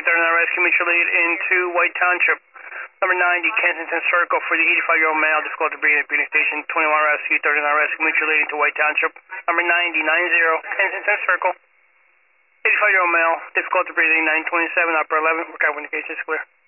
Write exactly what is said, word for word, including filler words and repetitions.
two thirty-nine Rescue, mutual lead into White Township. Number ninety, Kensington Circle for the eighty-five-year-old male, difficult to breathe at breathing station. twenty-one Rescue, thirty-nine Rescue, mutual lead into White Township. Number ninety, ninety, Kensington Circle. eighty-five-year-old male, difficult to breathing, nine twenty-seven, upper eleven, recovery indications clear.